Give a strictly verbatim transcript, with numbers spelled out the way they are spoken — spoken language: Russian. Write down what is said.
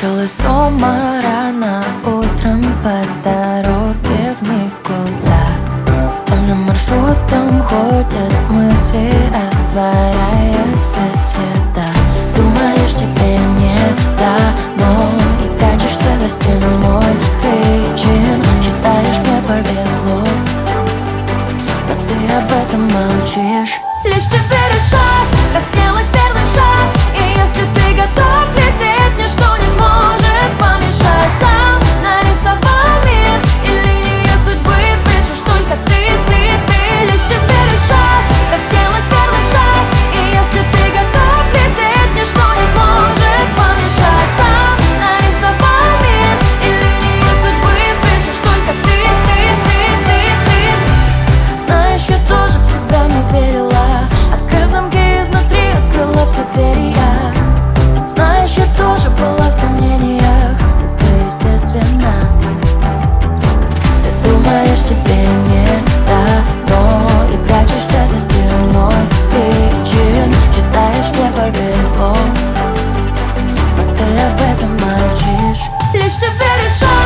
Возвращалась дома рано утром по дороге в никуда. Тем же маршрутом ходят мысли, растворяясь без следа. Думаешь, тебе не дано, и прячешься за стеной причин. Считаешь, мне повезло, но ты об этом молчишь. Лишь тебе решать, как сделать верный шаг. И если ты готов лететь, ничто не сможет помешать. Сам нарисовал мир, и линии судьбы пишешь только ты, ты, ты. Лишь тебе решать, как сделать верный шаг. И если ты готов лететь, ничто не сможет помешать. Сам нарисовал мир, и линии судьбы пишешь только ты, ты, ты, ты, ты. Знаешь, я тоже в себя не верила. Открыв замки изнутри, открыла все двери я. Знаешь, я тоже была в сомнениях, это естественно. Ты думаешь, тебе не дано, и прячешься за стеной причин. Считаешь, мне повезло, но ты об этом молчишь. Лишь тебе решать.